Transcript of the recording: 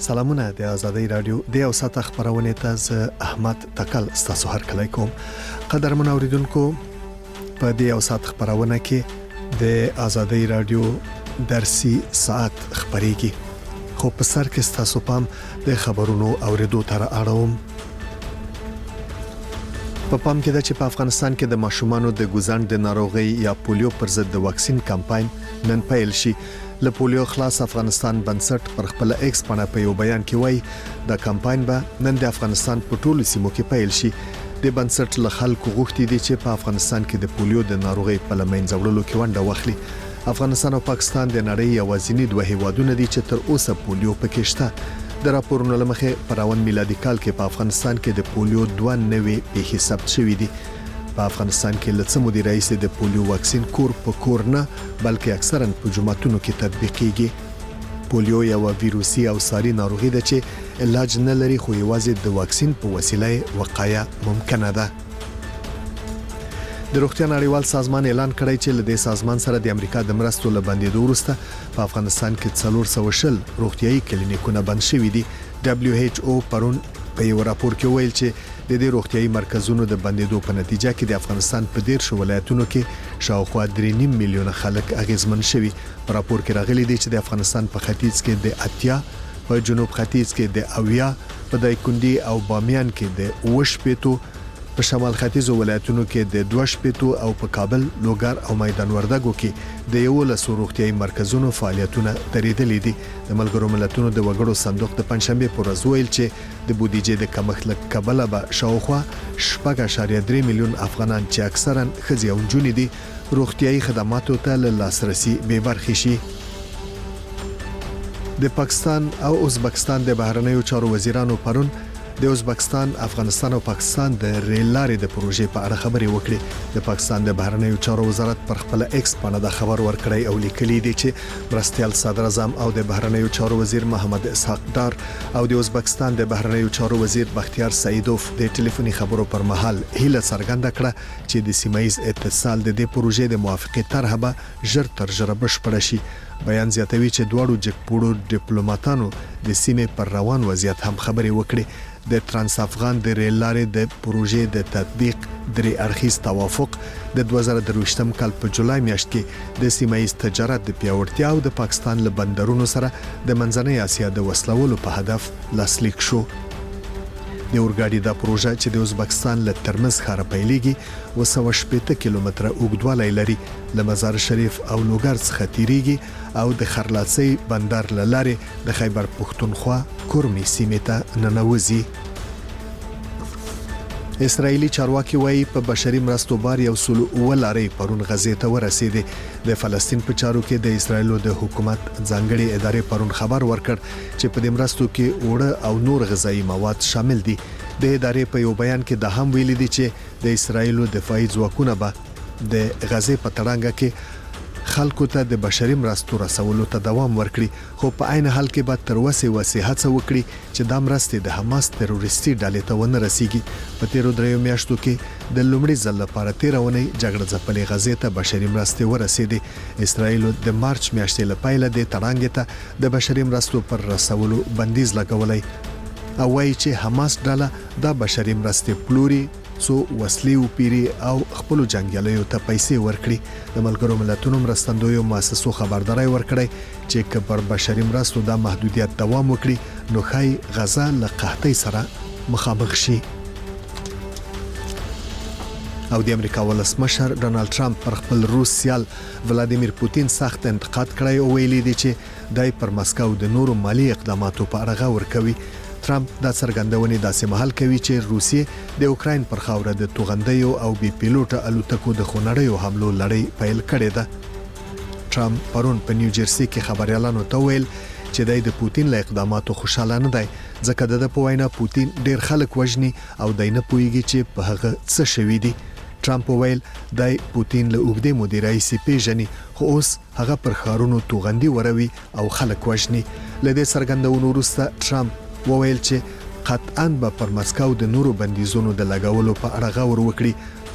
سلامونه د آزادۍ رادیو د یو ساعت خبرونه ته ز احمد تکل ستاسو هر کله کوم قدرمن اوریدونکو په دې یو ساعت خبرونه کې د آزادۍ رادیو درسي ساعت خبريږي خو په سر کې ستاسو پام د خبرونو اوریدو تر اړوم په پام کې د چې په افغانستان کې د ماشومانو د ګوزند د ناروغي یا پولیو پر ضد د واکسین کمپاین نن پیل شي له پولیو خلاص افغانستان بنسټ پر خپل ایکس باندې په یو بیان کې وایي د کمپاین به نن د افغانستان په ټولو سیمو کې پیل شي د بنسټ له خلکو غوښتي دي چې په افغانستان کې د پولیو د ناروغي په لمنځه وړلو کې ونډه واخلي افغانستان او پاکستان د نړۍ یوازینی دوه هیوادونه دي چې تر اوسه پولیو پکې شته د راپورونو لمخې په راون میلادي کال کې په افغانستان کې د پولیو 2 نوې پیښې ثبت شوې دي په افغانستان کې لڅ مودي رئیس د پولیو واکسین کور په کور نه بلکې اکثرا په جمعتونو کې تطبیقيږي پولیو یو ویروسي او ساري ناروغي ده چې علاج نه لري خو یوازې د واکسین په وسیله وقایه ممکنه ده د روغتیا نړیوال سازمان اعلان کړی چې له دې سازمان سره د امریکا د مرستو لبندېدو وروسته په افغانستان کې 400 روغتيایي کلینیکونه بند شوي دي WHO پرون په یو راپور کې ویل چې د دې روغتيایي مرکزونو د بندېدو په نتیجه کې د افغانستان په 13 ولایتونو کې شاوخوا 3.5 میلیونه خلک اغیزمن شوي په راپور کې راغلي دي چې د افغانستان په ختیځ کې د اتیا په جنوب ختیځ کې د اویا په دایکندي او بامیان کې د وشپېتو په شمال ختیځو ولایتونو کې د 2 او په کابل لوګر او میدان وردګو کې د یو لسو روغتيایي مرکزونو فعالیتونه درېدلې دي د ملګرو ملتونو د وګړو صندوق د پنځشنبه پر ورځ ویل چې د بودیجې د کمښت له کبله به شاوخوا 4.3 میلیون افغانان چې اکثرا ښځې او نجونې دي روغتيایي خدماتو ته لاسرسي به برخې شي د پاکستان او ازبکستان د بهرنیو چارو وزیرانو پرون د ازبکستان، افغانستان او پاکستان د ریل لارې د پروژې په اړه خبرې وکړې د پاکستان د بهرنیو چارو وزارت پر خپل ایکس باندې د خبر ورکړی او لیکلي دي چې مرستيال صدر اعظم او د بهرنیو چارو وزیر محمد اسحاق دار او د ازبکستان د بهرنیو چارو وزیر بختیار سعیدوف د ټلیفوني خبرو پر مهال هیله څرګنده کړه چې د سیمایي اتصال د دې پروژې د موافقه طرحه به ژر تر ژره بشپړ شي بیان زیاتوي چې دواړو جګپوړو ډیپلوماټانو د سیمې پر روان وضعیت هم خبرې وکړي د ترانس افغان د ریل لارې د پروژې د تطبیق درې اړخیز توافق د 2023م کال په جولای میاشت کې د سیمایي تجارت د پیاوړتیا او د پاکستان له بندرونو سره د منځنۍ اسیا د وسلولو په هدف لاسلیک شو د اورګاډي د پروژه چې د ازبکستان له ترمز ښار پیلېږي 280 کیلومتره اوږدوالی لري له مزار شریف او لوګر څخه تیریږي او د خرلاڅي بندر لارې د خیبر پښتونخوا کورمي سیمې ته ننوځي اسرایلی چارواکي وایي په بشري مرستو بار یو سل ولارې پرون غزې ته ورسېده د فلسطین په چارو کې د اسرایلو د حکومت ځانګړي ادارې پرون خبر ورکړ چې په دې مرستو کې اوړه او نور غذایی مواد شامل دي د ادارې په یو بیان کې د هم ویل دي چې د اسرایلو دفاعي ځواکونه به د غزې په تړانګه کې خلکو ته د بشري مرستو رسولو ته دوام ورکړي خو په عین حال کې به تر وسه هڅه وکړي چې د مرستې د حماس تروریستي ډلې ته ونه رسیږي په تیرو دریو میاشتو کې د لومړي ځل لپاره 13 اونۍ جګړه ځپلې غزې ته بشري مرستې ورسېدې اسرایل د مارچ میاشتې لپاره د تړانګې ته د بشري مرستو پر رسولو بندیز لګولای او وايي چې حماس ډله د بشري مرستې پلوري سو وسلې او پیری او خپل جنگیالیو ته پیسې ورکړي د ملګرو ملتونو مرستندویو مؤسسو خبرداري ورکړي چې کبر بشري مرستو د محدودیت دوام وکړي نو خای غزا له قحطۍ سره مخامخ شي او د امریکا ولسمشر ډونالد ټرمپ پر خپل روس سیال ولادیمیر پوتین سخت انتقاد کړی او ویلي دی چې دای پر مسکو د نورو مالی اقداماتو په اړه غور کوي ټرمپ دا څرګندونې داسې مهال کوي چې روسیې د اوکراین پر خاوره د توغندیو او بي پیلوټ الوتکو د خونړیو حملو لړۍ پیل کړې ده ټرمپ پرون په نیوجرسي کې خبريالانو ته ویل چې د پوتین له اقداماتو خوشاله نه دی ځکه د په وینا پوتین ډیر خلک وژني او د نه پويږي چې په هغه څه شوي دي ټرمپ ویل د پوتین له اوږدې مودې راهیسې پیژني خو اوس هغه پر خارونو توغندي وروي او خلک وژني له دې څرګندونو وروسته ټرمپ وویل چې قطعاً به پر مسکو د نورو بندیزونو د لګولو په اړه غور وکړي